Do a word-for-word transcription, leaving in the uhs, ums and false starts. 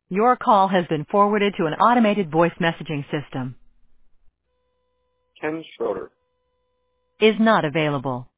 Your call has been forwarded to an automated voice messaging system. Ken Schroeder. Is not available.